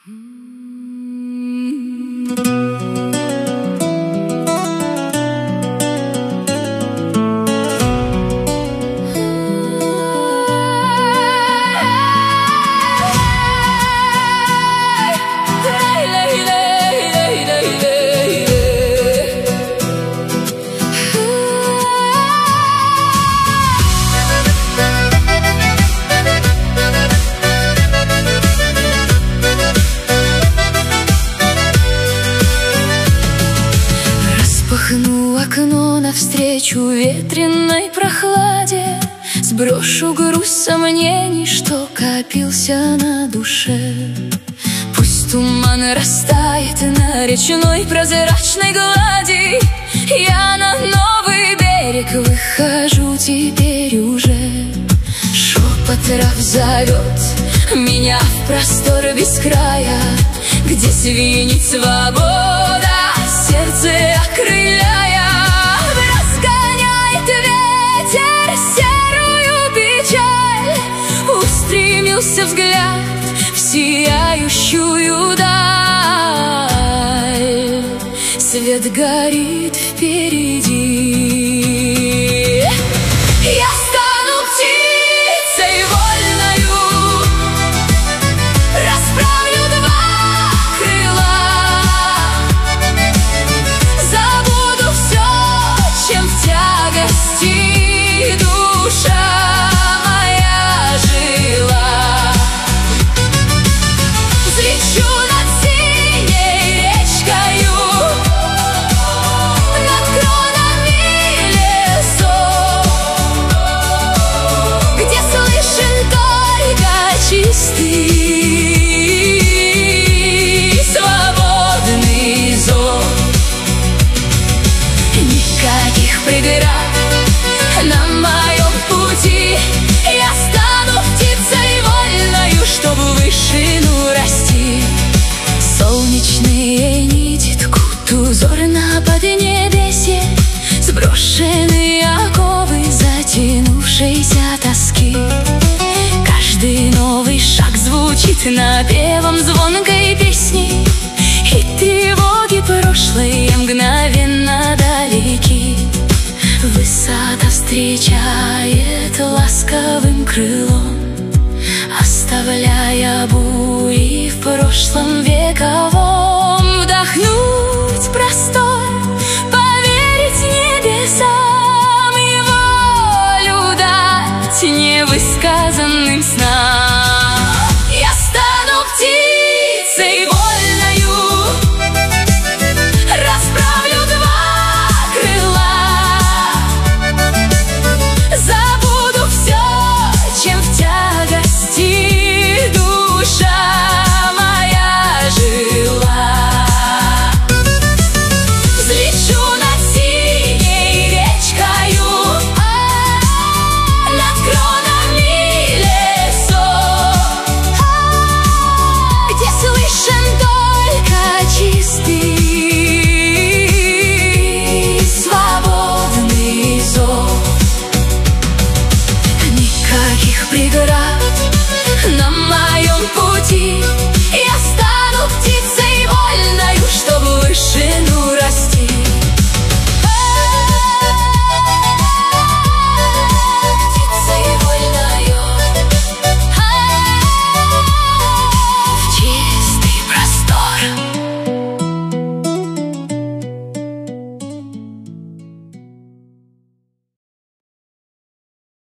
Распахну окно навстречу ветреной прохладе, сброшу груз сомнений, что копился на душе. Пусть туман растает на речной прозрачной глади, я на новый берег выхожу теперь уже. Шепот трав зовет меня в простор без края, где звенит свобода, сердце окрыляя. Разгоняет ветер серую печаль, устремился взгляд в сияющую даль. Свет горит впереди. Я стану птицей вольною, расправлю два крыла, забуду все, чем в тягости душа моя жила. Взлечу над синей речкою, над кронами лесов, где слышен только чистый свободный зов. Никаких преград на моем пути, я стану птицей вольною, чтоб в вышину расти. Солнечные нити ткут узор на поднебесье, сброшенные оковы затянувшейся тоски. Каждый новый шаг звучит напевом звонкой песни, и тревоги прошлые мгновенно далеки. Высота встречает ласковым крылом, оставляя бури в прошлом вековом.